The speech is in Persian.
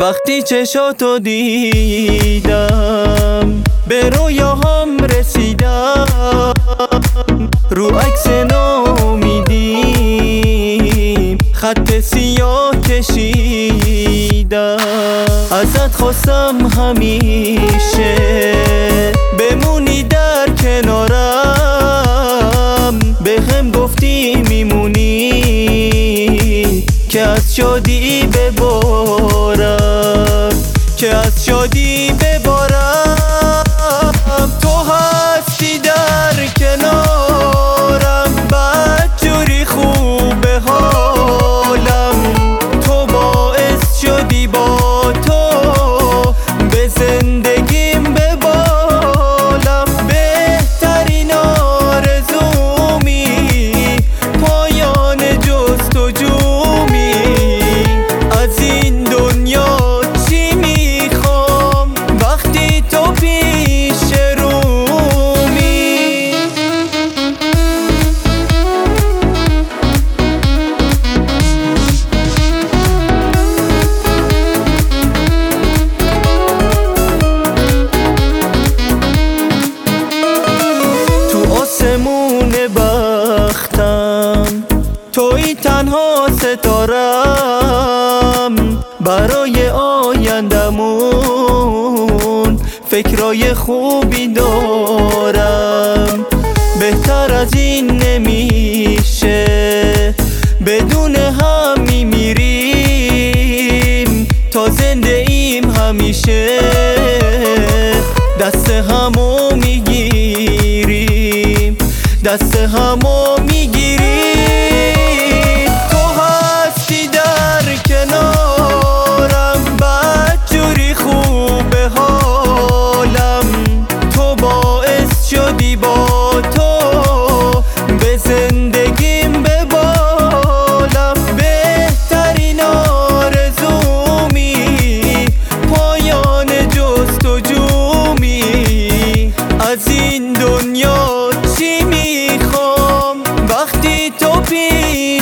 وقتی چشاتو دیدم به رویاهام رسیدم، رو عکس نامیدیم خط سیاه کشیدم. ازت خواستم همیشه بمونی در کنارم، به هم گفتی میمونی که از شادی ببارم، که از شادی ببارم. تو هستی در کنارم، بدجوری خوبه حالم، تو باعث شدی با تو به زندگیم ببالم. بهترین آرزومی پایان جستجومی، از این دنیا چی میخوام وقتی تو پیش رومی. تو آسمون بختم توی تنها ستارم، برای آیندمون فکرای خوبی دارم. بهتر از این نمیشه، بدون هم میمیریم تا زنده ایم همیشه. دست همو میگیریم، دست همو میگیریم. تو هستی در کنارم، بدجوری خوبه حالم، تو باعث شدی با تو به زندگیم ببالم. بهترین آرزومی پایان جستجومی، از این دنیا چی میخوام وقتی تو